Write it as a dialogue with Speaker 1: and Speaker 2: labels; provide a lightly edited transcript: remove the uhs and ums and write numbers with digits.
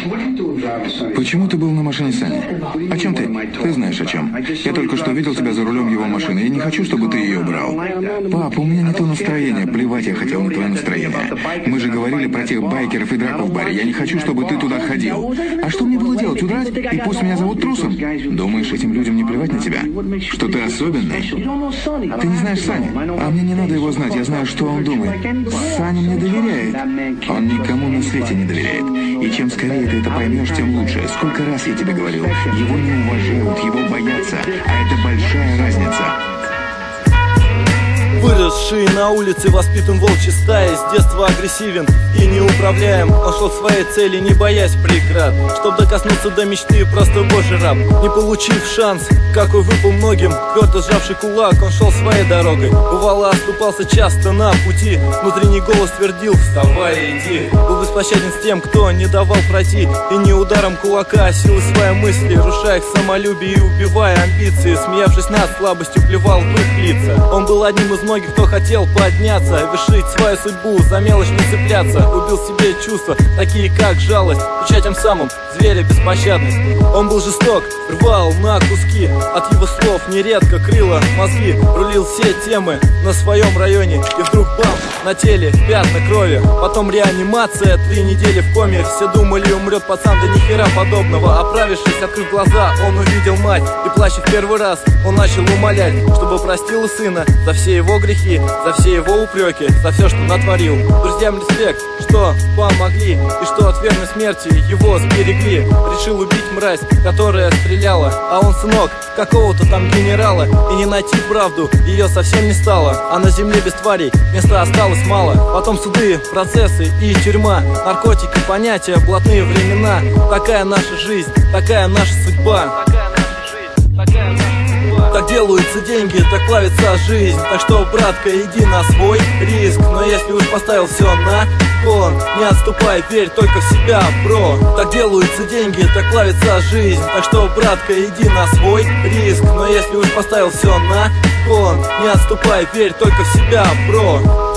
Speaker 1: Почему ты был на машине Сани? О чем ты? Ты знаешь о чем. Я только что видел тебя за рулем его машины. Я не хочу, чтобы ты ее брал. Пап, у меня не то настроение. Плевать я хотел на твое настроение. Мы же говорили про тех байкеров и драку в баре. Я не хочу, чтобы ты туда ходил. А что мне было делать? Удрать? И пусть меня зовут трусом? Думаешь, этим людям не плевать на тебя? Что ты особенный? Ты не знаешь Саню? А мне не надо его знать. Я знаю, что он думает. Саня мне доверяет. Он никому на свете не доверяет. И чем скорее ты это поймешь, тем лучше. Сколько раз я тебе говорил, его не уважают, его боятся, а это большая разница.
Speaker 2: Выросший на улице, воспитан волчьей стаей, с детства агрессивен и неуправляем. Он шел к своей цели, не боясь преград, чтоб докоснуться до мечты, просто божий раб. Не получив шанс, какой выпал многим, твердо сжавший кулак, он шел своей дорогой. Бывало, оступался часто на пути, внутренний голос твердил: вставай и иди. Был беспощаден с тем, кто не давал пройти, и не ударом кулака силы своей мысли, рушая их самолюбие и убивая амбиции. Смеявшись над слабостью, плевал в их лица. Он был одним из многих, кто хотел подняться, вершить свою судьбу, за мелочь не цепляться. Убил в себе чувства, такие как жалость, включая тем самым зверя беспощадность. Он был жесток, рвал на куски, от его слов нередко крыло мозги. Рулил все темы на своем районе, и вдруг бам, на теле пятна крови. Потом реанимация, 3 недели в коме. Все думали, умрет пацан, да нихера подобного. Оправившись, открыв глаза, он увидел мать, и плача в первый раз он начал умолять, чтобы простила сына за все его грехи, за все его упреки, за все, что натворил. Друзьям респект, что помогли, и что от верной смерти его сберегли. Решил убить мразь, которая стреляла, а он сынок какого-то там генерала. И не найти правду, ее совсем не стало, а на земле без тварей места осталось мало. Потом суды, процессы и тюрьма, наркотики, понятия, блатные времена. Такая наша жизнь, такая наша судьба. Так делаются деньги, так плавится жизнь. Так что, братка, иди на свой риск. Но если уж поставил все на кон, не отступай, верь только в себя, бро. Так делаются деньги, так плавится жизнь. Так что, братка, иди на свой риск. Но если уж поставил все на кон, не отступай, верь только в себя, бро.